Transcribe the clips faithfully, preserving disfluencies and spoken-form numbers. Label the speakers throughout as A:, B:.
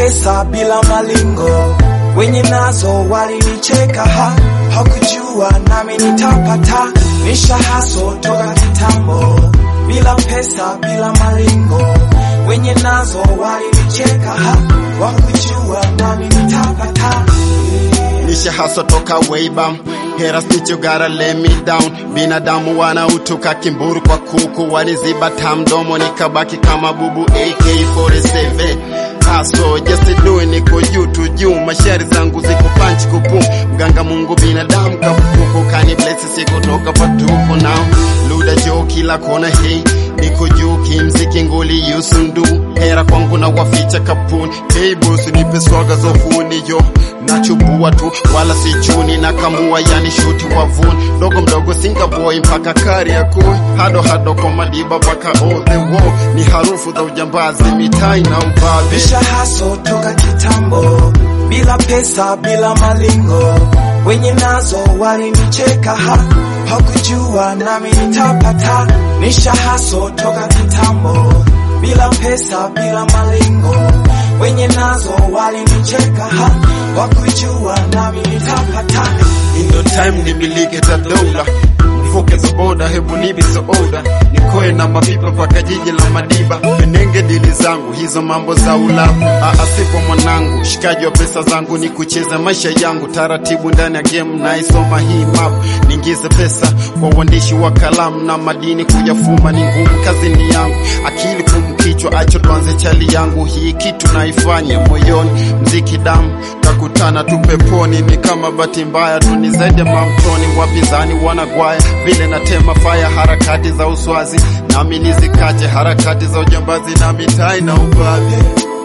A: pesa bila malingo, wenye nazo walinicheka ha, hakujua nami nitapata, nisha haso toka kitambo, bila pesa bila malingo, wenye nazo walinicheka ha, hakujua nami nitapata.
B: Nisha haso toka way back, hera snitch you gotta let me down. Binadamu wana utuka kimburu kwa kuku, waliziba tamdomo nikabaki kama bubu A K forty-seven. Haso just do it, niko juu tu juu, mashari zangu ziko punch kupum, mganga Mungu binadamu kapuku, kani bless siku toka patuku now. Luda jo kila kona hey, niko juu kimziki nguli yusundu, hera kwangu na waficha kapuni. Hey boss nipe swaga zofuni yo, nachubua tu wala sichuni, na kamua yani shuti wavuni, dogo mdogo singa boy mpaka kari ya kui, hado hado kwa madiba paka all the wall, ni harufu za ujambazi mitai na ubabe.
A: Nisha haso toka kitambo, bila pesa bila malingo, wenye nazo walinicheka ha, hakujua nami nitapata. Nisha haso toka kitambo, bila pesa bila malingo, wenye nazo walinicheka ha, hakujua nami nitapata.
B: Indo time nimilike ta dola, mvuke za boda hebu nibi so oda, nikoe na mapipa paka jiji la Madiba, menenge dili zangu hizo mambo za ulabu. Aasipo mwanangu, shikaji wa pesa zangu ni kucheza maisha yangu, taratibu ndani ya game na isoma hii map, ningize pesa kwa uandishi wa kalamu na madini kuyafuma ni ngumu, kazi ni yangu, akili kumkichwa acho tuanze chali yangu, hii kitu naifanya moyoni, mziki damu, takutana tu peponi, ni kama bahati mbaya tu ni zaidi ya mamtoni, wapinzani wanagwaya vile na tema fire, harakati za uswazi nami nizikache, harakati za ujambazi na mitai na ubabe.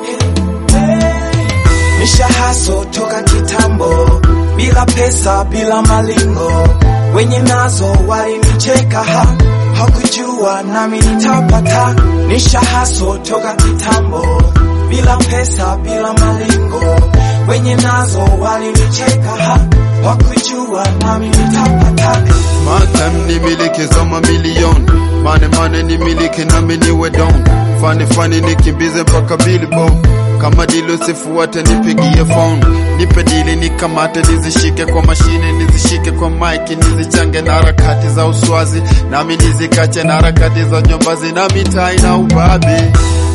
A: Nisha haso toka kitambo, bila pesa bila malingo, wenye nazo walinicheka ha, hakujua nami nitapata. Nisha haso toka kitambo, bila pesa bila malingo, wenye nazo walinicheka ha, hakujua nami nitapata.
B: Matam ni miliki za mamilioni, mane mane ni miliki nami niwe down, fani fani nikimbize mpaka billboard, kama dilo sifuate nipigie phone, nipe dili nikamate nizishike kwa mashine, nizishike kwa mic, nizichange na harakati za uswazi, nami nizikache na harakati za nyombazi na mitai na ubabe.